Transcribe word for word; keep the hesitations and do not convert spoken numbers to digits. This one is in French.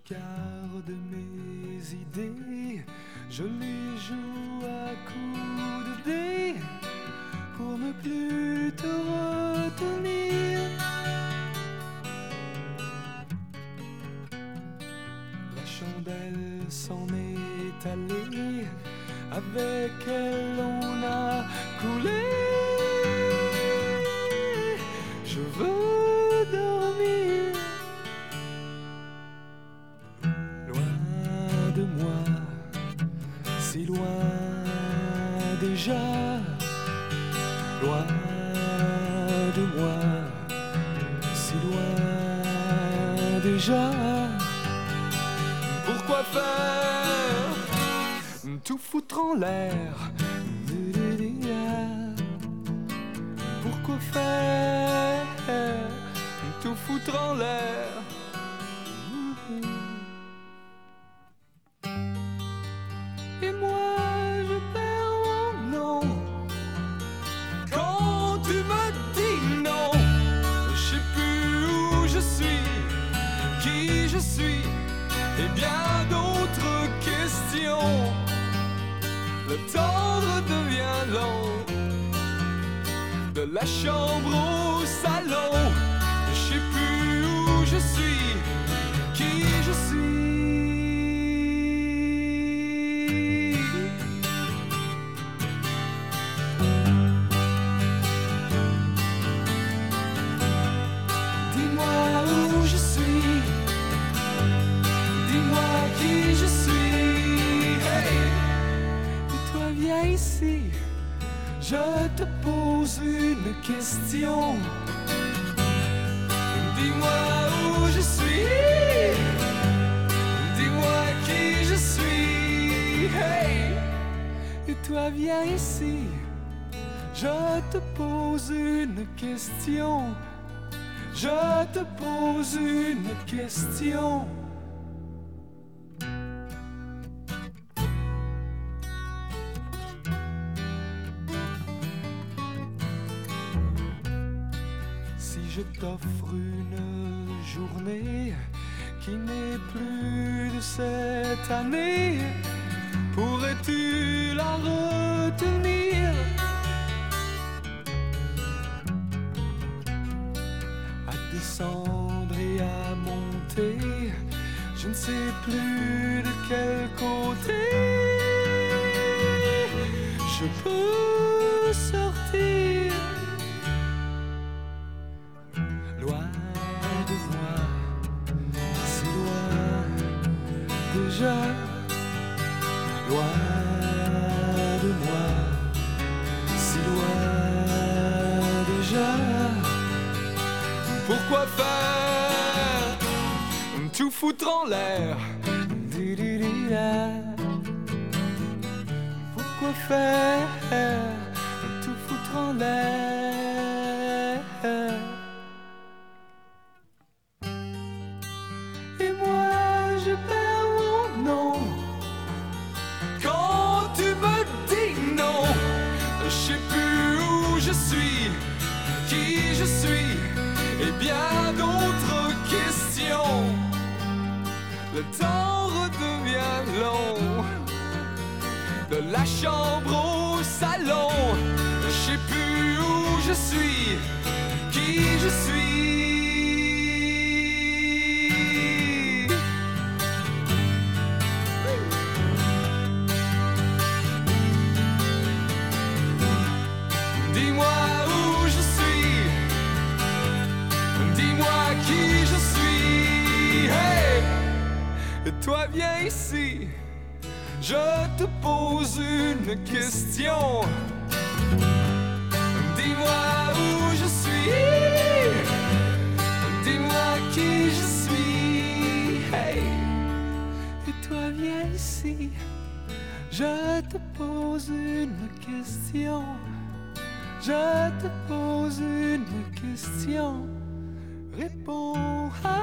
garde mes idées, je les joue à coups de dés pour ne plus te retenir. La chandelle s'en est allée, avec elle on a coulé. Je veux dormir loin de moi, si loin déjà, loin de moi, si loin déjà. Pourquoi faire tout foutre en l'air? Pourquoi faire tout foutre en l'air? Et moi je perds mon nom quand tu me dis non. Je sais plus où je suis, qui je suis, et bien d'autres questions. Le temps redevient long, de la chambre au salon. Je sais plus où je suis, qui je suis. Dis-moi où je suis, dis-moi qui je suis. Hey! Et toi viens ici, je te pose une question. Dis-moi où je suis, dis-moi qui je suis. Hey! Et toi viens ici, je te pose une question. Je te pose une question. Si je t'offre une journée qui n'est plus de cette année, pourrais-tu la retenir? À descendre et à monter, je ne sais plus de quel côté je peux sortir. Loin de moi, si loin déjà, loin de moi, si loin déjà. Pourquoi faire tout foutre en l'air? Pourquoi faire tout foutre en l'air? Et moi je perds mon nom quand tu me dis non. Je sais plus où je suis, qui je suis, et bien d'autres questions. Le temps redevient long, de la chambre au salon. Je sais plus où je suis, qui je suis. Dis-moi où je suis, dis-moi qui je suis. Hey! Et toi viens ici, je te pose une question. Dis-moi où je suis, dis-moi qui je suis. Hey! Et toi viens ici, je te pose une question. Je te pose une question. Réponds à